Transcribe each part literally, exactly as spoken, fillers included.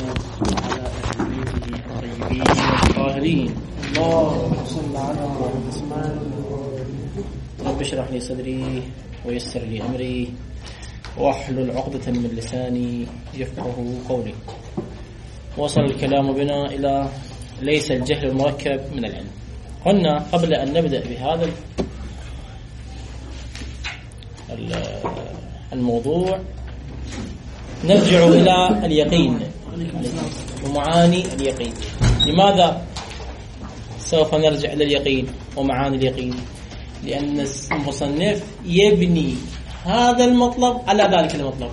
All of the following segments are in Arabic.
وعلى أهل بيته الطيبين الطاهرين. اللهم صل على محمد. رب اشرح لي صدري ويسر لي أمري واحلل عقدة من لساني يفقه قولي. وصل الكلام بنا إلى ليس الجهل المركب من العلم. قلنا قبل أن نبدأ بهذا الموضوع نرجع إلى اليقين ومعاني اليقين. لماذا سوف نرجع إلى اليقين ومعاني اليقين؟ لأن المصنف يبني هذا المطلب على ذلك المطلب.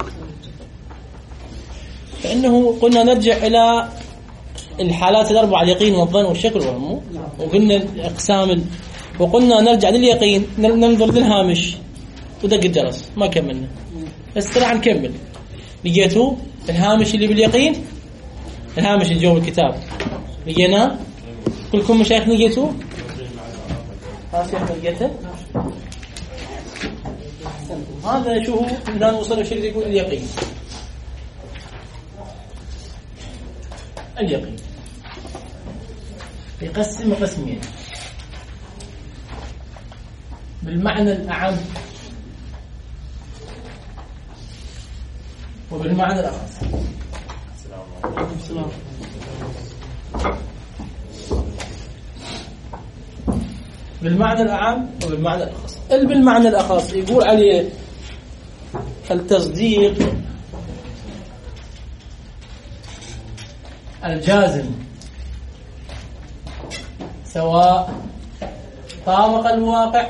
فإنه قلنا نرجع إلى الحالات الأربعة: اليقين والظن والشك والوهم، وقلنا الأقسام، وقلنا نرجع لليقين ننظر للهامش ودق الجرس. ما كملنا بس راح نكمل. لقيتوا الهامش اللي باليقين، الهامش اللي جوا الكتاب لقيناه. كلكم مشايخنا لقيتوه؟ ها شيخنا لقيته؟ هذا شو هو؟ الآن وصل الشيء اللي يقول اليقين. اليقين يقسم قسمين: بالمعنى الأعم وبالمعنى الأخص. السلام عليكم. بالمعنى الأعم وبالمعنى الأخص. بالمعنى الأخص يقول عليه التصديق الجازم سواء طابق الواقع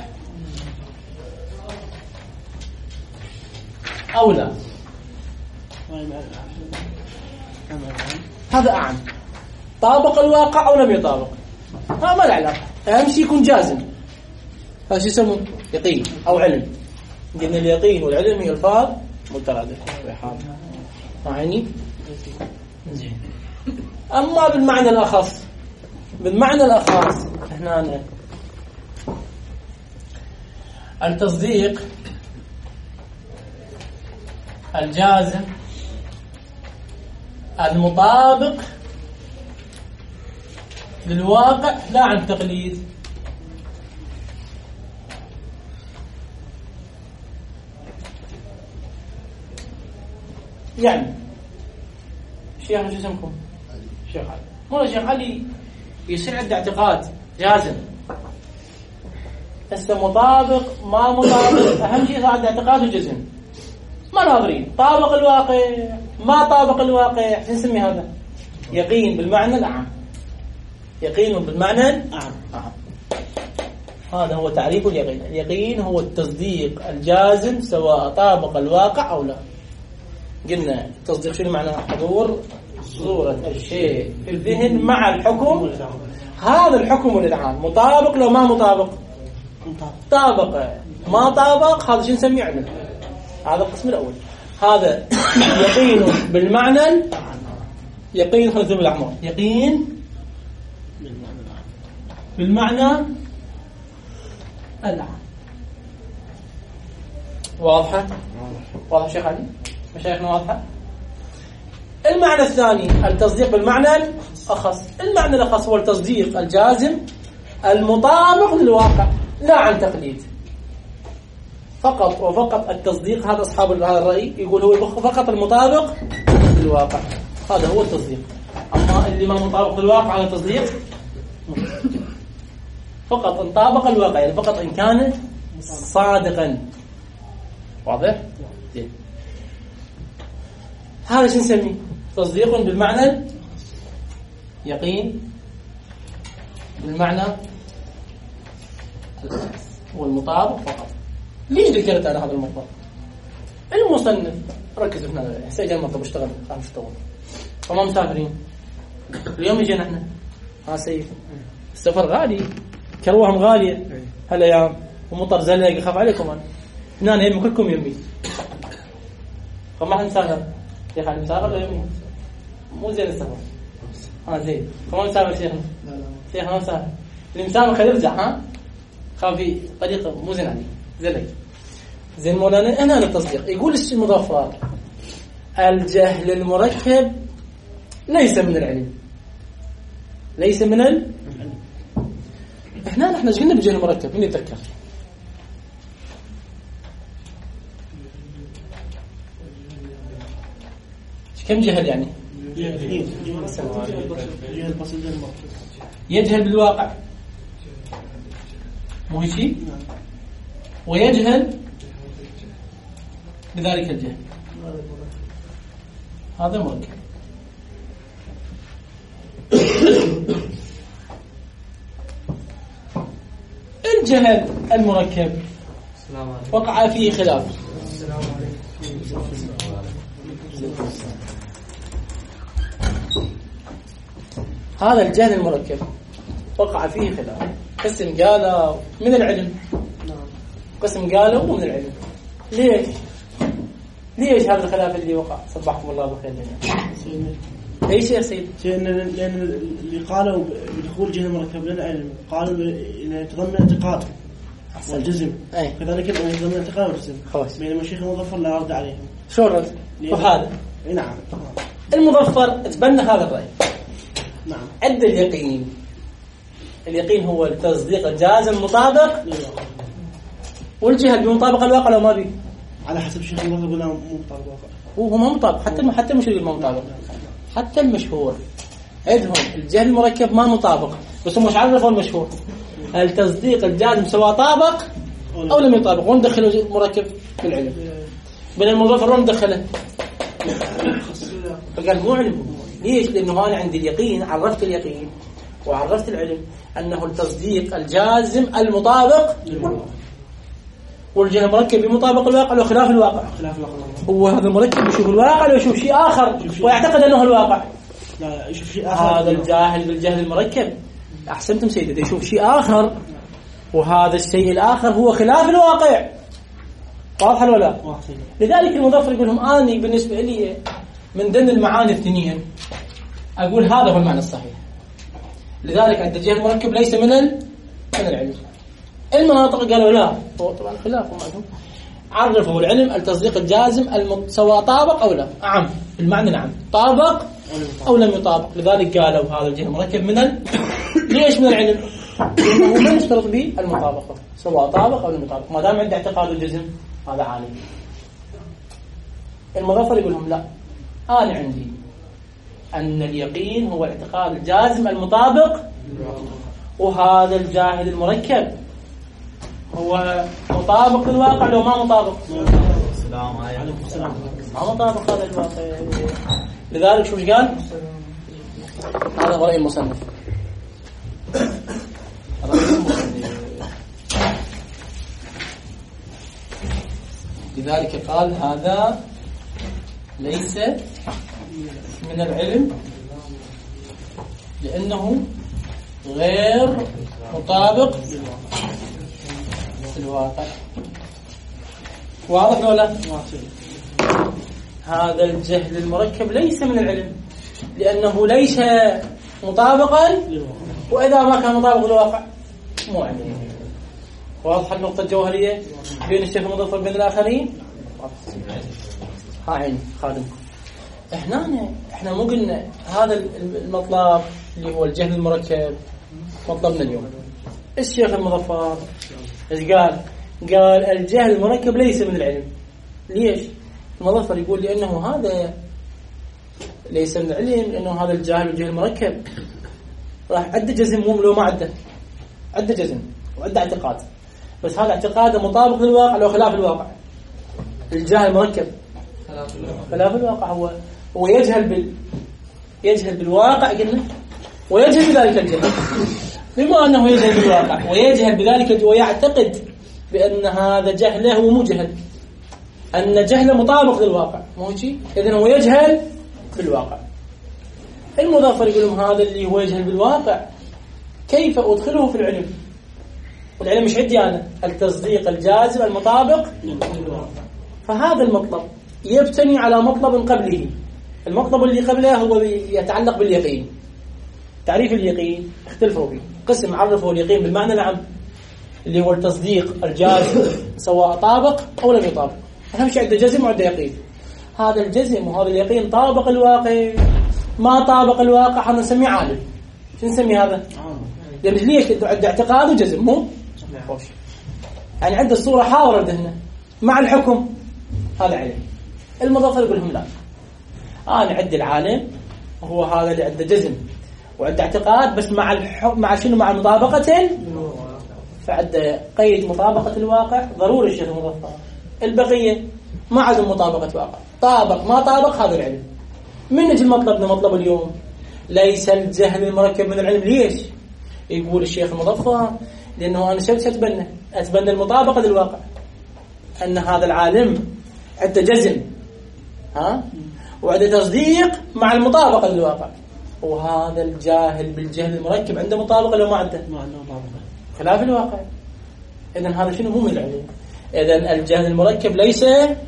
أو لا. هذا أعم. طابق الواقع أو لم يطابق ما ما له علاقة، أهم شيء يكون جازم. هذا شو يسمونه؟ يقين أو علم. قلنا اليقين والعلم هي ألفاظ مترادفة. معاني زين. أما بالمعنى الأخص، بالمعنى الأخص هنا التصديق الجازم المطابق للواقع لا عن تقليد. يعني الشيخ شو اسمكم؟ الشيخ علي. مو الشيخ علي يصير عنده اعتقاد جازم، هسه مطابق ما مطابق، اهم شيء عنده اعتقاد وجزم. ما ناظرين طابق الواقع ما طابق الواقع. شو نسمي هذا؟ يقين بالمعنى الأعم. يقين بالمعنى الأعم. هذا هو تعريف اليقين. اليقين هو التصديق الجازم سواء طابق الواقع أو لا. قلنا التصديق شنو معناه؟ حضور صورة الشيء في الذهن مع الحكم. هذا الحكم للعام مطابق لو ما مطابق طابق، ما طابق هذا شو نسميه؟ علم. هذا القسم الأول. هذا يقين بالمعنى، يقين خلص بالأعمار، يقين بالمعنى العام. واضحة؟ واضح شيخ علي؟ مشايخنا واضحة؟ المعنى الثاني التصديق بالمعنى الأخص. المعنى الأخص هو التصديق الجازم المطابق للواقع لا عن تقليد. فقط وفقط التصديق. هذا أصحاب هذا الرأي يقول هو فقط المطابق للواقع، هذا هو التصديق. أما اللي ما مطابق للواقع هذا تصديق فقط إن طابق الواقع، يعني فقط إن كان صادقا. واضح؟ زين. هذا شو نسميه؟ تصديق بالمعنى، يقين بالمعنى والمطابق فقط. ليش ذكرت أنا هذا المطلب؟ المصنف ركز هنا حسين المطلب اشتغل خمس طول فما مسافرين اليوم يجينا احنا. ها سيف السفر غالي، كروهم غالية هالأيام ومطر زلق يخاف عليكم. أنا هنا يمي كلكم يمي فما راح نسافر. يا خالد مسافر ولا يمي؟ مو زين السفر. ها زين كمان مسافر شيخنا؟ لا لا شيخنا مسافر. اللي مسافر خليه يرجع. ها خاف في طريقة مو زين عليه زلق. زين مولانا هنا التصديق يقول الشيء المضافات الجهل المركب ليس من العلم، ليس من العلم. احنا نحن ايش قلنا بالجهل المركب؟ من يتذكر؟ كم جهل يعني؟ يجهل بالواقع مو هيك شيء، ويجهل بذلك الجهل، هذا مركب. الجهل المركب وقع فيه خلاف. هذا الجهل المركب وقع فيه خلاف، قسم قالوا من العلم، قسم قالوا مو من العلم. ليش؟ ليش هذا الخلاف اللي وقع؟ صبحكم الله بخير جميعا. اي شيء يا سيد؟ لأن اللي قالوا بدخول الجهل المركب للعلم قالوا إنه يتضمن اعتقاد والجزم، كذلك إنه يتضمن اعتقاد والجزم. بينما الشيخ المظفر لا رد عليهم. شو الرد؟ وهذا نعم المظفر تبنى هذا الرأي. نعم. عند اليقين، اليقين هو التصديق الجازم المطابق، والجهل بمطابق الواقع لو ما بي. على حسب الشيخ المظفر قلنا مو مطابق الواقع. هو ما مطابق، حتى حتى المشهور ما مطابق، حتى المشهور عندهم الجهل المركب ما مطابق، بس هم مش عارفوا المشهور التصديق الجازم سواء طابق أو لم يطابق، وندخلوا المركب في العلم. بين المظفر وندخله فقال مو علم. ليش؟ لأنه أنا عندي اليقين، عرفت اليقين وعرفت العلم أنه التصديق الجازم المطابق، والجهل مركب بمطابق الواقع وخلاف الواقع. خلاف الواقع. هو هذا مركب يشوف الواقع ويشوف شيء آخر ويعتقد أنه الواقع. لا يشوف شيء آخر. هذا الجاهل بالجهل المركب أحسنتم سيدي، يشوف شيء آخر، وهذا الشيء الآخر هو خلاف الواقع. واضح ولا؟ لذلك المظفر يقول لهم أنا بالنسبة لي من ضمن المعاني الاثنين أقول هذا هو المعنى الصحيح. لذلك عند الجهل المركب ليس من من العلم. المناطق قالوا لا، هو طبعا خلاف معهم، عرفوا العلم التصديق الجازم سواء طابق أو لا. نعم بالمعنى نعم طابق أو لم يطابق. لذلك قالوا هذا الجهل المركب من ال... ليش من العلم؟ لأنه ما يشترط به المطابقة سواء طابق أو لم يطابق، ما دام عنده اعتقاد الجزم هذا عالم. المظفر يقول لهم لا، أنا عندي أن اليقين هو الاعتقاد الجازم المطابق، وهذا الجاهل المركب هو مطابق للواقع لو ما مطابق. السلام عليكم. السلام ما مطابق هذا الواقع. لذلك شو قال؟ هذا رأي المصنف. لذلك قال هذا ليس من العلم لأنه غير مطابق الواقع. واضح ولا؟ هذا الجهل المركب ليس من العلم لأنه ليس مطابقا، وإذا ما كان مطابق الواقع مو علم. واضح النقطة الجوهرية بين الشيخ المظفر بين الآخرين؟ ها عيني خادمكم. احنا احنا مو قلنا هذا المطلب اللي هو الجهل المركب مطلبنا اليوم. الشيخ المظفر ايش قال؟ قال الجهل المركب ليس من العلم. ليش؟ المظفر يقول لأنه هذا ليس من العلم لأنه هذا الجهل والجهل المركب راح عدة جزم، مو لو ما عدة عدة جزم وعدة اعتقاد، بس هذا اعتقاده مطابق للواقع لو خلاف الواقع. الجهل المركب خلاف الواقع، هو هو يجهل بال يجهل بالواقع قلنا، ويجهل بذلك الجهل. بما أنه يجهل بالواقع ويجهل بذلك ويعتقد بأن هذا جهله هو مو جهل، أن جهله مطابق للواقع، مو شيء. إذن هو يجهل بالواقع. المظفر يقول لهم هذا اللي هو يجهل بالواقع كيف أدخله في العلم؟ والعلم مش عندي أنا، التصديق الجازم المطابق. فهذا المطلب يبتني على مطلب قبله. المطلب اللي قبله هو يتعلق باليقين. تعريف اليقين اختلفوا فيه، قسم عرفوا اليقين بالمعنى العام اللي هو التصديق الجازم سواء طابق أو لم يطابق. أهم شيء عنده جزم وعنده يقين. هذا الجزم وهذا اليقين طابق الواقع ما طابق الواقع هذا نسميه عالم. شو نسمي هذا؟ يعني ليش عنده اعتقاد وجزم مو؟ خوش. يعني عنده الصورة حاورة هنا مع الحكم هذا علم. المظفر يقول لهم لا، أنا عندي العالم هو هذا اللي عنده جزم وعنده اعتقاد بس مع الحكم مع شنو؟ مع مطابقة، فعنده قيد مطابقة الواقع ضروري الشيخ المظفر. البقية ما عدم مطابقة واقع، طابق ما طابق هذا العلم. من نجي مطلبنا مطلب اليوم ليس الجهل المركب من العلم. ليش؟ يقول الشيخ المظفر لأنه أنا شفت أتبنى أتبنى المطابقة للواقع، أن هذا العالم عنده جزم ها وعنده تصديق مع المطابقة للواقع، وهذا الجاهل بالجهل المركب عنده مطابقة لو ما عنده ما عنده مطابقة خلاف الواقع. إذن هذا شنو؟ مو من العلم. إذن الجهل المركب ليس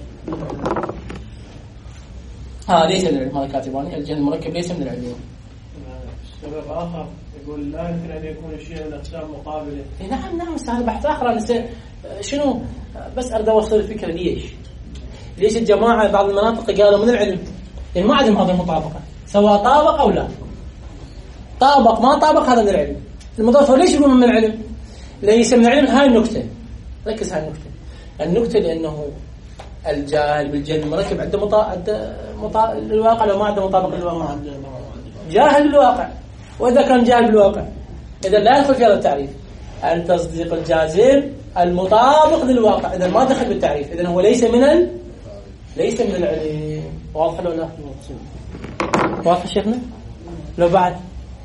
ها ليس من العلم. هذا كاتباني الجهل المركب ليس من العلم. سبب آخر يقول لا يمكن أن يكون الشيء من أقسام مقابلة. نعم نعم هذا بحث آخر. أنا شنو بس أريد أوصل الفكرة. ليش ليش الجماعة بعض المناطق قالوا من العلم؟ يعني ما عندهم هذه المطابقة، سواء طابق أو لا. طابق ما طابق هذا من العلم. المظفر ليش يقولون من العلم؟ ليس من العلم. هاي النكتة، ركز هاي النكتة. النكتة لأنه الجاهل بالجهل المركب عنده مطا... عنده مطا... الواقع لو ما عنده مطابقة للواقع جاهل بالواقع. وإذا كان جاهل بالواقع إذا لا يدخل في هذا التعريف. التصديق الجازم المطابق للواقع إذا ما دخل بالتعريف. إذا هو ليس من ال... ليس من العلم. واضح ولا لا؟ واضح شيخنا؟ لو بعد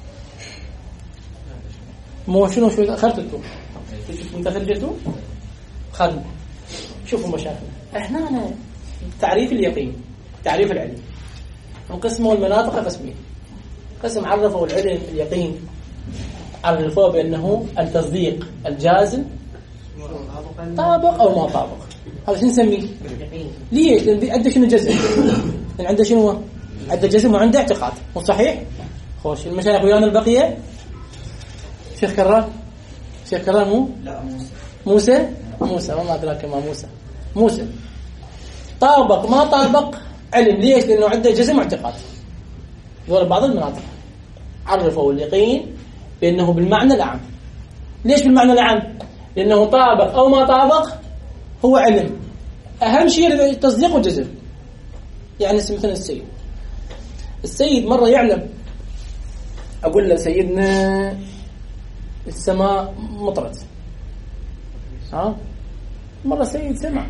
مو شنو شو أخرتوا انت خرجتوا خذوا. شوفوا مشاكل احنا أنا تعريف اليقين تعريف العلم انقسموا المناطق قسمين. قسم عرفوا العلم اليقين عرفوه بأنه التصديق الجازم طابق أو ما طابق. هذا شو نسميه؟ ليش؟ لأن عنده شنو جزم، لأن عنده شنو عنده جزم وعنده اعتقاد. مو صحيح؟ خوش المشايخ ويانا البقية. شيخ كرار شيخ كرار مو لا موسى موسى وما أدراك ما موسى موسى طابق ما طابق علم. ليش؟ لأنه عنده جزم واعتقاد. دول بعض المناطق عرفوا اليقين بأنه بالمعنى الأعم. ليش بالمعنى الأعم؟ لأنه طابق أو ما طابق هو علم. أهم شيء التصديق والجزم. يعني مثلا السيد السيد مرة يعلم أقول له سيدنا السماء مطرت ها مرة السيد سمع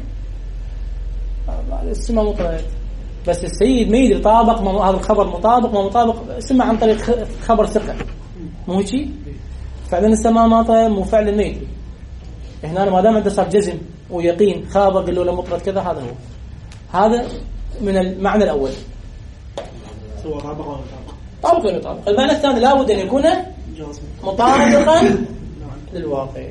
السماء مطرت بس السيد ما يدري طابق ما هذا الخبر مطابق ما مطابق. سمع عن طريق خبر ثقة مو شيء. فعلا السماء مطرت مو فعلا ما يدري. هنا ما دام عنده صار جزم ويقين خابر قال له لا مطرت كذا. هذا هو هذا من المعنى الأول سواء طابق أو طابق ولا طابق. المعنى الثاني لابد أن يكون مطابقا للواقع.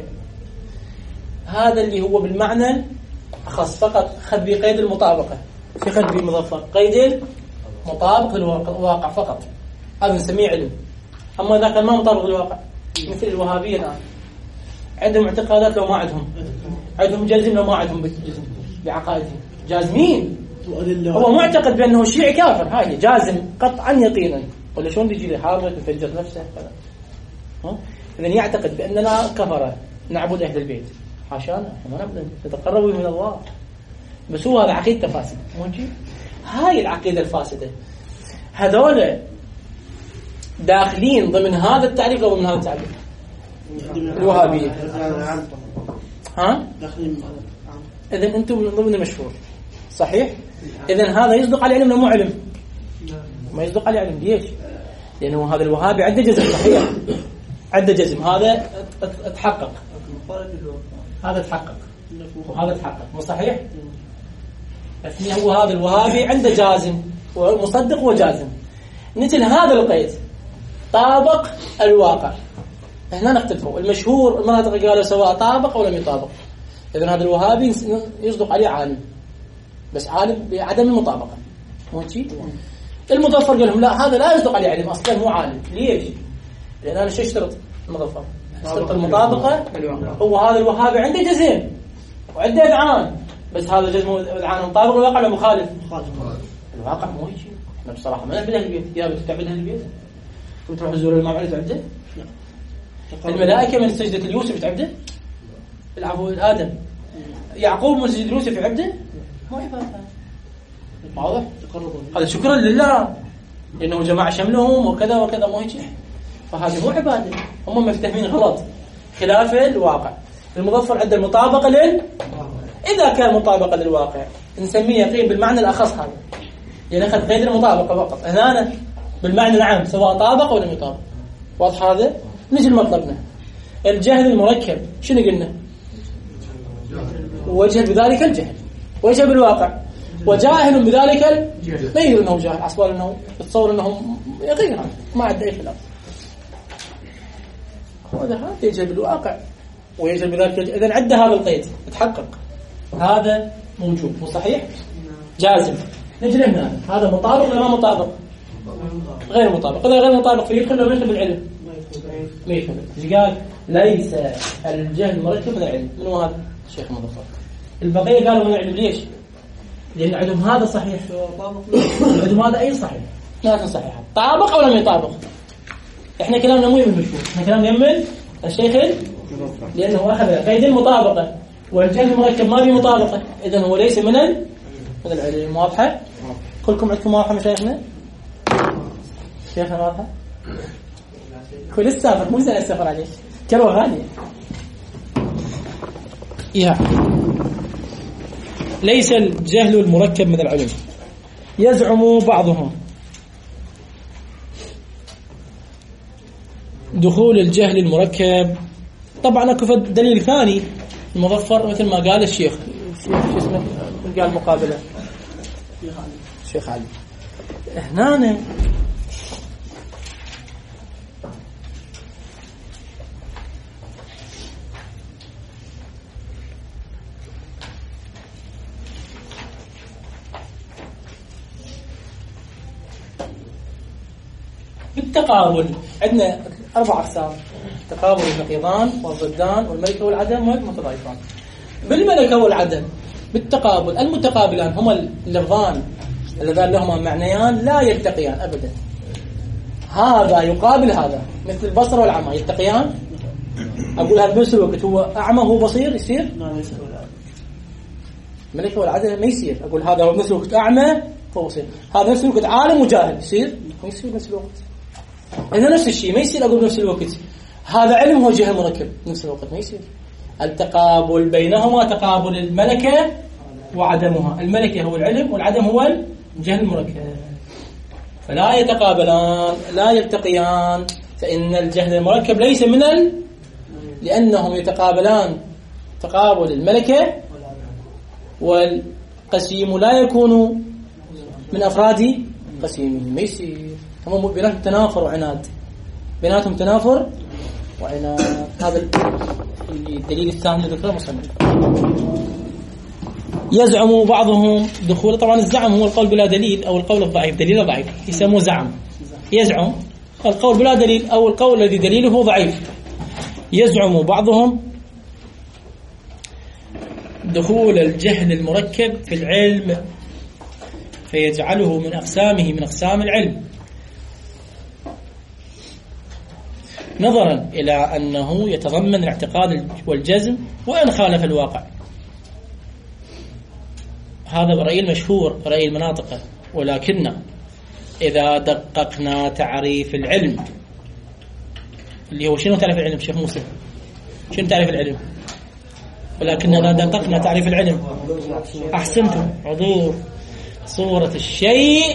هذا اللي هو بالمعنى أخص فقط خذ بقيد المطابقة. في خذ بمظفر قيد مطابق للواقع فقط. هذا نسميه علم. أما إذا كان ما مطابق للواقع مثل الوهابية الآن عندهم اعتقادات لو ما عندهم عندهم جازم لو ما عندهم جزم بعقائدهم جازمين. هو معتقد بأنه الشيعي كافر هاي جازم قطعا يقينا. ولا شلون بيجي لي حاضر يفجر نفسه ها؟ إذن يعتقد بأننا كفرة نعبد أهل البيت. حاشانا ما نعبد نتقرب من الله. بس هو هذا عقيدة فاسدة. هاي العقيدة الفاسدة هذول داخلين ضمن هذا التعريف أو ضمن هذا التعريف الوهابية ها؟ إذن أنتم ضمن المشهور صحيح؟ إذن هذا يصدق على علم ولا مو علم؟ ما يصدق على علم. ليش؟ لأنه هذا الوهابي عنده جزم صحيح عنده جزم. هذا اتحقق هذا اتحقق وهذا اتحقق مو صحيح؟ لكن هو هذا الوهابي عنده جازم ومصدق وجازم. مثل هذا القيد طابق الواقع. هنا نختلفوا. المشهور المناطق قالوا سواء طابق أو لم يطابق. إذن هذا الوهابي يصدق عليه عالم بس عالم بعدم المطابقة مو شيء. المظفر قال لهم لا هذا لا يصدق عليه علم أصلا مو عالم. ليش؟ لأن أنا شو اشترط المظفر اشترط المطابقة. هو هذا الوهابي عنده جزم وعنده إذعان بس هذا جزم وإذعان مطابق الواقع ولا مخالف؟ الواقع مو شيء. بصراحة ما نبي البيت، يا بتعبد أهل البيت وتروح تزور الإمام علي تعبده؟ الملائكة من سجدة اليوسف تعبده؟ العفو آدم يعقوب من سجدة اليوسف يعبده؟ مو عبادة. واضح؟ هذا شكرا لله لأنه جمع شملهم وكذا وكذا، مو هيك؟ فهذه مو عبادة، هم مفتهمين غلط خلاف الواقع. المظفر عنده المطابقة لل إذا كان مطابقة للواقع نسميه يقين بالمعنى الأخص هذا، يعني أخذ قيد المطابقة فقط. هنا بالمعنى العام سواء طابق أو لم يطابق. واضح هذا؟ نجي لمطلبنا الجهل المركب. شنو قلنا؟ وجه بذلك الجهل، وجه بالواقع، وجاهل بذلك الجهل. ما يقول انه جاهل، اصلا انه يتصور انه يقين ما عنده اي خلاف. هذا هذا يجهل بالواقع ويجهل بذلك الجهل. اذا عد هذا القيد تحقق، هذا موجود وصحيح جازم. نجي هنا هذا مطابق ولا ما مطابق؟ غير مطابق. إذا غير مطابق فيدخل ولا يدخل بالعلم؟ ما يدخل. ايش قال؟ ليس الجهل مركب من العلم. من هو هذا؟ الشيخ مظفر. البقية قالوا من العلم. ليش؟ لأن عندهم هذا صحيح، عندهم هذا أي صحيح، لا صحيح. طابق أو لم يطابق؟ إحنا كلامنا مو يمن مشهور، إحنا كلامنا يمن الشيخ لأنه أخذ قيد المطابقة، والجهل مركب ما بمطابقة، إذن هو ليس من ال من العلم. واضحة؟ كلكم عندكم واضحة مشايخنا؟ شيخنا واضحة؟ كل السافر مو زين السفر عليك كلمة غالية. يا ليس الجهل المركب من العلم. يزعم بعضهم دخول الجهل المركب. طبعا اكو دليل ثاني المظفر مثل ما قال الشيخ شو اسمه قال مقابله الشيخ علي هنا بالتقابل. عندنا أربع أقسام: تقابل النقيضان والضدان والملكة والعدم والمتضايفان. بالملكة والعدم بالتقابل المتقابلان هما اللفظان اللذان لهما معنيان لا يلتقيان أبدا. هذا يقابل هذا مثل البصر والعمى يلتقيان. أقول هذا بنفس الوقت هو أعمى هو بصير يصير؟ الملكة والعدم ما يصير. أقول هذا هو بنفس الوقت أعمى هو بصير، هذا نفس الوقت عالم وجاهل يصير؟ ما يصير نفس الوقت. إذا نفس الشيء ما يصير أقول نفس الوقت هذا علم هو جهل مركب نفس الوقت، ما يصير. التقابل بينهما تقابل الملكة وعدمها. الملكة هو العلم والعدم هو الجهل المركب، فلا يتقابلان لا يلتقيان. فإن الجهل المركب ليس من ال... لأنهم يتقابلان تقابل الملكة، والقسيم لا يكون من أفراد قسيمه، ما يصير. هم بيناتهم تنافر وعناد، بيناتهم تنافر وعناد. هذا الدليل الثاني اللي ذكره مصنف. يزعم بعضهم دخول. طبعا الزعم هو القول بلا دليل أو القول الضعيف، دليل ضعيف يسموه زعم. يزعم القول بلا دليل أو القول الذي دليله ضعيف. يزعم بعضهم دخول الجهل المركب في العلم فيجعله من أقسامه من أقسام العلم، نظرا إلى أنه يتضمن الاعتقاد والجزم وإن خالف الواقع. هذا رأي المشهور رأي المناطق. ولكن إذا دققنا تعريف العلم اللي هو شنو تعريف العلم شيخ موسى؟ شنو تعريف العلم؟ ولكن إذا دققنا تعريف العلم أحسنتم حضور صورة الشيء.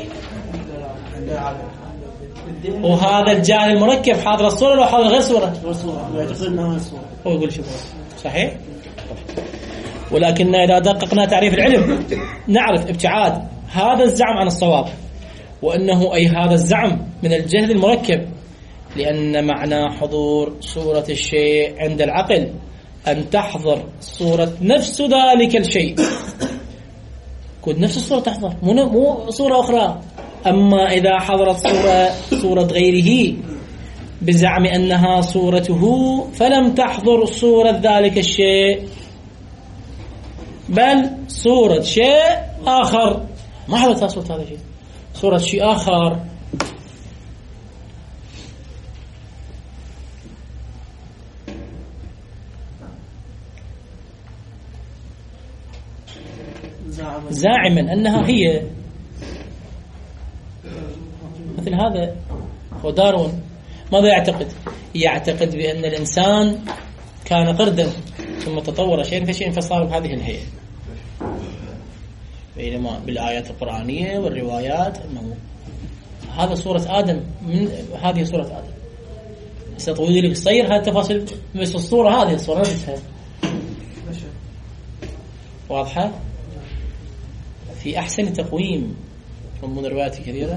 وهذا الجاهل المركب حاضر الصورة لو حاضر غير صورة هو يقول شوف صحيح. ولكن إذا دققنا تعريف العلم نعرف ابتعاد هذا الزعم عن الصواب، وأنه أي هذا الزعم من الجهل المركب، لأن معنى حضور صورة الشيء عند العقل أن تحضر صورة نفس ذلك الشيء. كود نفس الصورة تحضر مو مو صورة أخرى. أما إذا حضرت صورة صورة غيره بزعم أنها صورته فلم تحضر صورة ذلك الشيء، بل صورة شيء آخر ما حضرت صورة هذا الشيء. صورة شيء آخر. زاعما أنها هي مثل هذا. ودارون ماذا يعتقد؟ يعتقد بأن الإنسان كان قردا ثم تطور شيئا فشيئا فصار بهذه الهيئة، بينما بالآيات القرآنية والروايات أنه هذا صورة آدم، من هذه صورة آدم. ستطويل لك الصير هذه التفاصيل بس الصورة هذه الصورة نفسها واضحة في أحسن تقويم من روايات كثيرة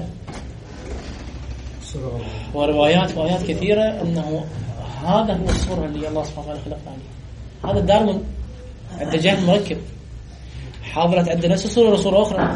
وروايات وآيات كثيرة أنه هذا هو الصورة اللي الله سبحانه وتعالى خلقنا عليها. هذا دارون عنده جهل مركب، حاضرت عنده نفس الصورة وصورة أخرى.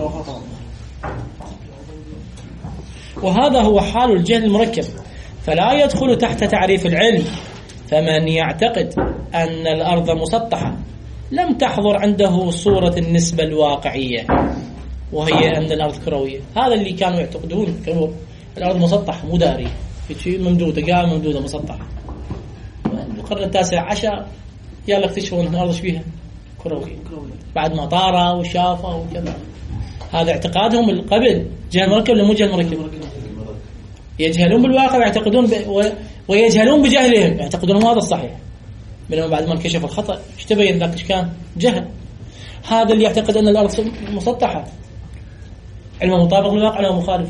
وهذا هو حال الجهل المركب، فلا يدخل تحت تعريف العلم. فمن يعتقد أن الأرض مسطحة لم تحضر عنده صورة النسبة الواقعية، وهي أن الأرض كروية. هذا اللي كانوا يعتقدون، كانوا الأرض مسطحة مو داري، في شيء ممدودة، قاعدة ممدودة مسطحة. القرن التاسع عشر يلا اكتشفوا أن الأرض شبيهة كروية بعد ما طاروا وشافوا وكذا. هذا اعتقادهم قبل. جهل مركب ولا مو جهل مركب؟ يجهلون بالواقع ويعتقدون ب... و... ويجهلون بجهلهم، يعتقدون هذا الصحيح، بينما بعد ما انكشف الخطأ ايش تبين ذاك ايش كان؟ جهل. هذا اللي يعتقد أن الأرض مسطحة علمه مطابق للواقع ولا مخالف؟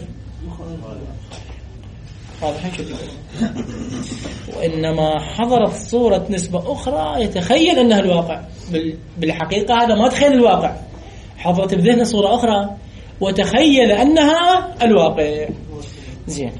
واضح شو وإنما حضرت صورة نسبة أخرى يتخيل أنها الواقع. بالحقيقة هذا ما تخيل الواقع، حضرت بذهنه صورة أخرى وتخيل أنها الواقع. زين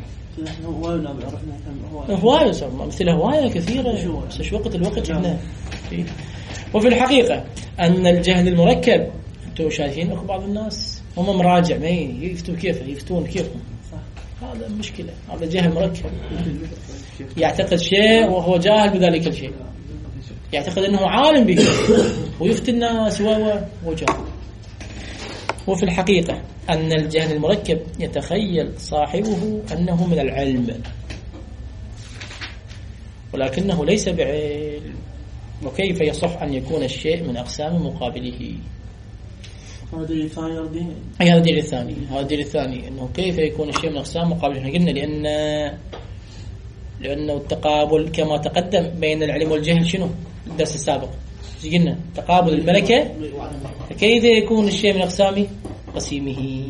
هواية مثل هواية كثيرة بس شو وقت الوقت احنا. وفي الحقيقة أن الجهل المركب انتم شايفين أخو بعض الناس هم مراجع ما يفتون كيف يفتون كيفهم. هذا مشكلة، هذا جهل مركب. يعتقد شيء وهو جاهل بذلك الشيء، يعتقد أنه عالم به ويفتي الناس وجاهل. وفي الحقيقة أن الجهل المركب يتخيل صاحبه أنه من العلم ولكنه ليس بعلم. وكيف يصح أن يكون الشيء من أقسام مقابله؟ هذا الدليل الثاني. هذا الدليل الثاني هذا الدليل الثاني أنه كيف يكون الشيء من أقسام مقابله. قلنا لأن لأنه التقابل كما تقدم بين العلم والجهل شنو الدرس السابق قلنا تقابل الملكة، فكيف يكون الشيء من أقسام قسيمه؟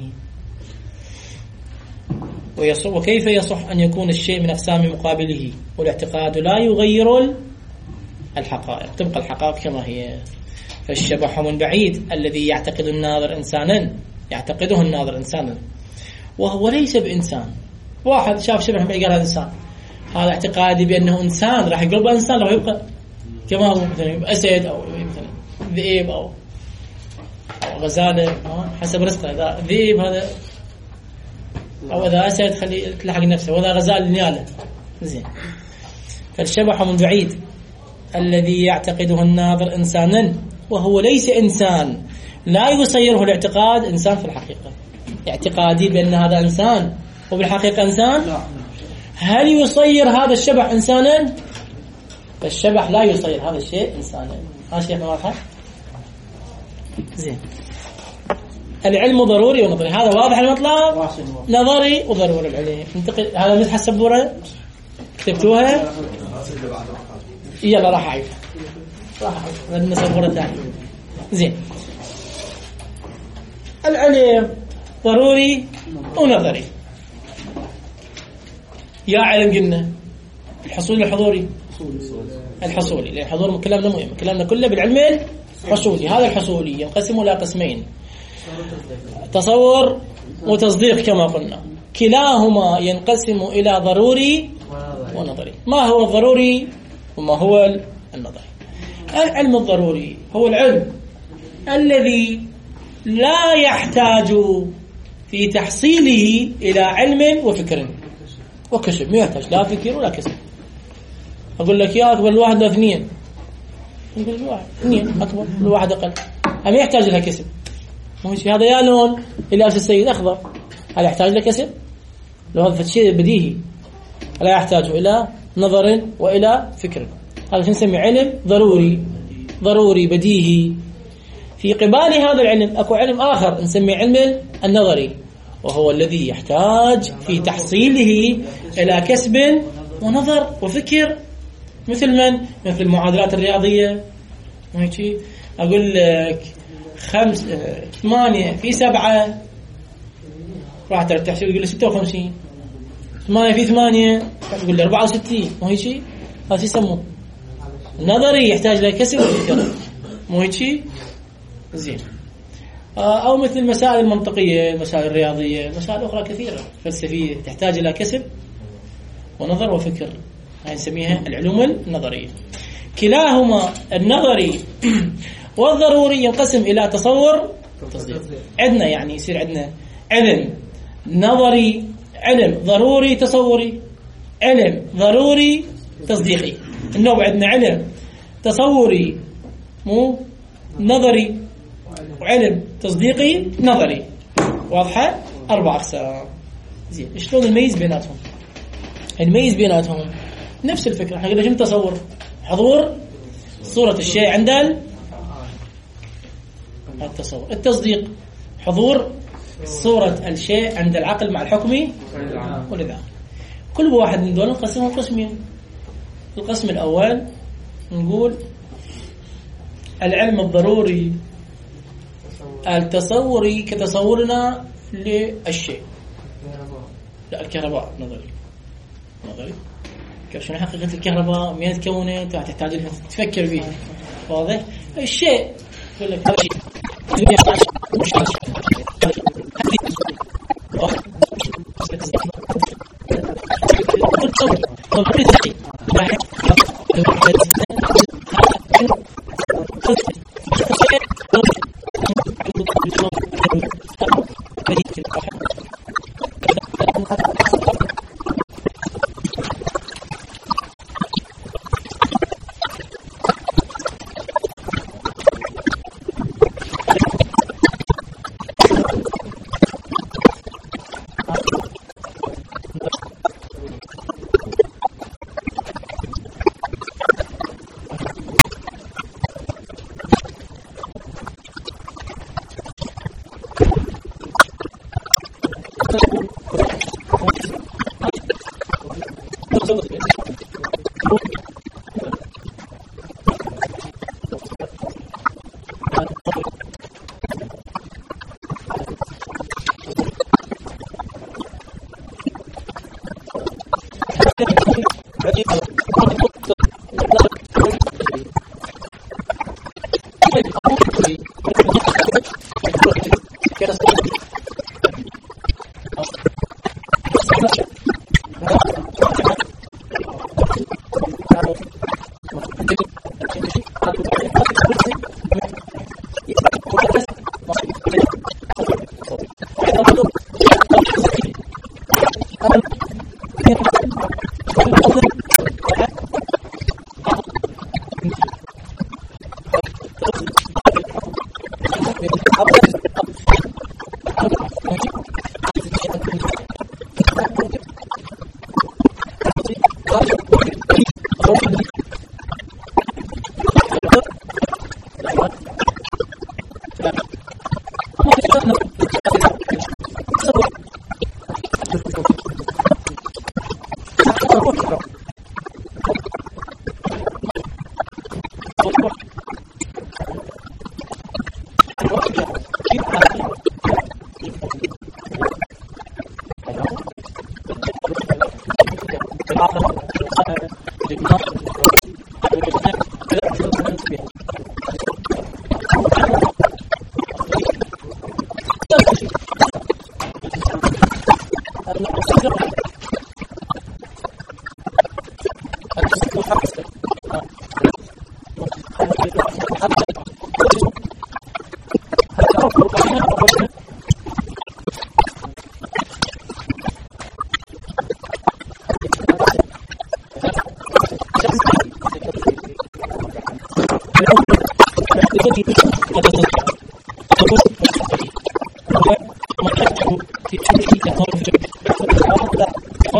وكيف يصح أن يكون الشيء من أقسام مقابله؟ والاعتقاد لا يغير الحقائق، تبقى الحقائق كما هي. فالشبح من بعيد الذي يعتقد الناظر إنسانا يعتقده الناظر إنسانا وهو ليس بإنسان. واحد شاف شبح من بعيد قال هذا إنسان، هذا اعتقادي بأنه إنسان راح يقلب إنسان راح يبقى كما هو، مثلا أسد أو مثلا ذئب أو غزالة حسب رزقه. إذا ذئب هذا أو إذا أسد خلي تلحق نفسه، وإذا غزال نياله. زين. فالشبح من بعيد الذي يعتقده الناظر إنسانا وهو ليس إنسان لا يصيره الاعتقاد إنسان في الحقيقة. اعتقادي بأن هذا إنسان وبالحقيقة إنسان. هل يصير هذا الشبح إنسانا؟ فالشبح لا يصير هذا الشيء إنسانا. هذا شيء واضح. زين. العلم ضروري ونظري، هذا واضح المطلب. نظري وضروري العلم. ننتقل هذا مثل السبورة كتبتوها؟ يلا راح أعيد راح أعيد لأن سبورة ثانية. زين. العلم ضروري ونظري. يا علم قلنا الحصول الحضوري الحصولي، لأن الحضور كلامنا مهم، كلامنا كله بالعلم الحصولي. هذا الحصولي ينقسم إلى قسمين، تصور وتصديق كما قلنا. كلاهما ينقسم إلى ضروري ونظري. ما هو الضروري وما هو النظري؟ العلم الضروري هو العلم الذي لا يحتاج في تحصيله إلى علم وفكر وكسب، ما يحتاج لا فكر ولا كسب. أقول لك يا أكبر الواحد لا اثنين، يقول الواحد اثنين أكبر الواحد أقل، ما يحتاج لها كسب. ماشي هذا يا لون اللي ألبس السيد أخضر هل يحتاج لكسب؟ لو هذا الشيء بديهي لا يحتاج إلى نظر وإلى فكر، هذا نسميه علم ضروري ضروري بديهي. في قبال هذا العلم أكو علم آخر نسميه علم النظري، وهو الذي يحتاج في تحصيله إلى كسب ونظر وفكر. مثل من؟ مثل المعادلات الرياضية. ماشي أقول لك خمس ثمانية في سبعة راح تحسب يقول لي ستة وخمسين، ثمانية في ثمانية يقول لي أربعة وستين. مو هيك؟ هذا يسموه نظري يحتاج إلى كسب وفكر. مو هيك؟ زين. أو مثل المسائل المنطقية، المسائل الرياضية، مسائل أخرى كثيرة فلسفية تحتاج إلى كسب ونظر وفكر، هاي نسميها العلوم النظرية. كلاهما النظري والضروري ينقسم إلى تصور تصديق. عندنا يعني يصير عندنا علم نظري، علم ضروري تصوري، علم ضروري تصديقي. النوع عندنا علم تصوري مو نظري، وعلم تصديقي نظري. واضحة؟ أربع أقسام. زين، شلون نميز بيناتهم؟ نميز بيناتهم نفس الفكرة. احنا قلنا شنو تصور؟ حضور صورة الشيء عند التصور. التصديق حضور صورة الشيء عند العقل مع الحكم والإذعان. كل واحد من دول نقسمه قسمين. القسم الأول نقول العلم الضروري التصوري كتصورنا للشيء. لا، الكهرباء نظري نظري كيف شنو حقيقة الكهرباء، من تكونت، تحتاج لها تفكر فيها. واضح؟ الشيء يقول لك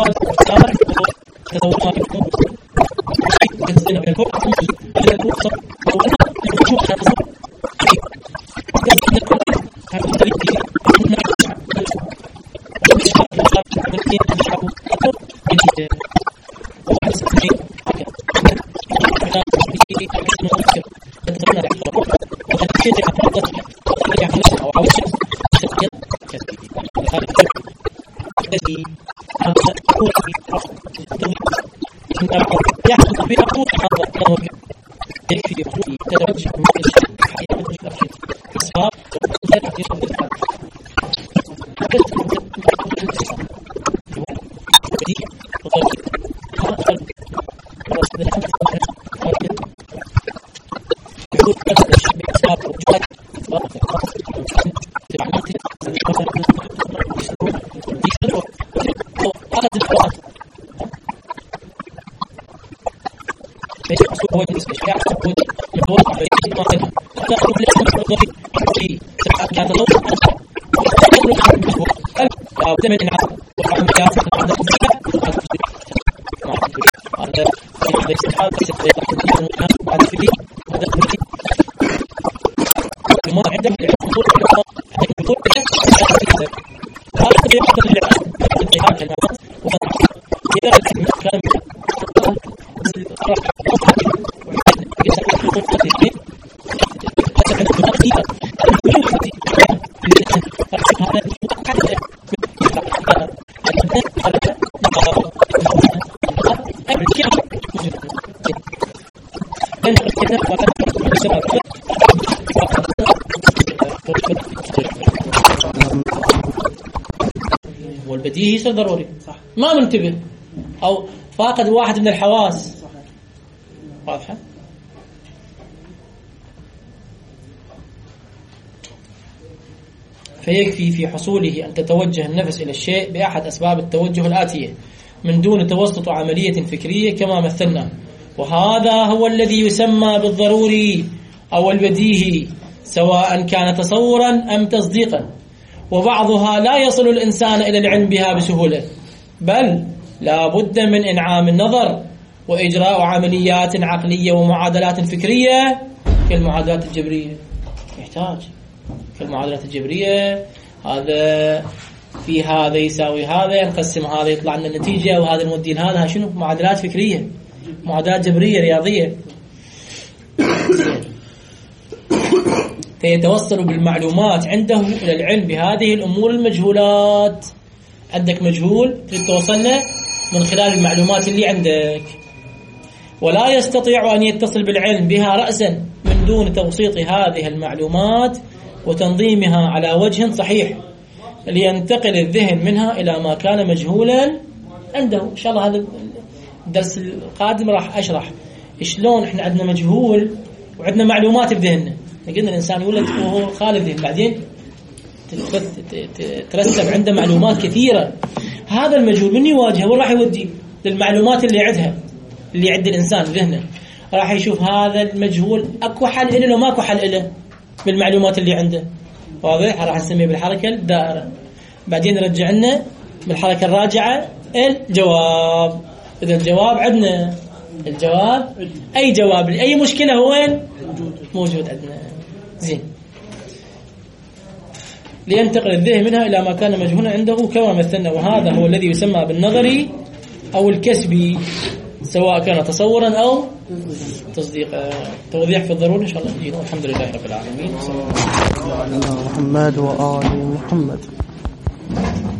والبديهي يصير ضروري صح. ما منتبه أو فاقد واحد من الحواس صح. واضحة. فيكفي في حصوله أن تتوجه النفس إلى الشيء بأحد أسباب التوجه الآتية من دون توسط عملية فكرية كما مثلنا، وهذا هو الذي يسمى بالضروري أو البديهي، سواء كان تصورا أم تصديقا. وبعضها لا يصل الإنسان إلى العلم بها بسهولة، بل لا بد من إنعام النظر وإجراء عمليات عقلية ومعادلات فكرية كالمعادلات الجبرية. يحتاج كالمعادلات الجبرية، هذا في هذا يساوي هذا، نقسم هذا يطلع لنا النتيجة، وهذا الموديل هذا شنو؟ معادلات فكرية، معادلات جبرية رياضية. فيتوصل بالمعلومات عنده إلى العلم بهذه الأمور المجهولات. عندك مجهول تريد توصلنا من خلال المعلومات اللي عندك، ولا يستطيع أن يتصل بالعلم بها رأسا من دون توسيط هذه المعلومات وتنظيمها على وجه صحيح، لينتقل الذهن منها إلى ما كان مجهولا عنده. إن شاء الله هذا الدرس القادم راح أشرح شلون إحنا عندنا مجهول وعندنا معلومات بذهننا. قلنا الإنسان يولد وهو خالي ذهن، بعدين ترسب عنده معلومات كثيرة. هذا المجهول من يواجهه وراح يودي للمعلومات اللي عندها اللي عند الإنسان ذهنه، راح يشوف هذا المجهول أكو حل إله لو ماكو حل إله بالمعلومات اللي عنده. واضح؟ راح نسميه بالحركة الدائرة. بعدين نرجع لنا بالحركة الراجعة الجواب. إذا الجواب عندنا، الجواب أي جواب لأي مشكلة هو وين موجود عندنا. زين، لينتقل الذهن منها إلى ما كان مجهولا عنده كما مثلنا، وهذا هو الذي يسمى بالنظري أو الكسبي، سواء كان تصورا أو تصديقا. توضيح في الضروري إن شاء الله نجينا. والحمد لله رب العالمين. محمد وآل محمد.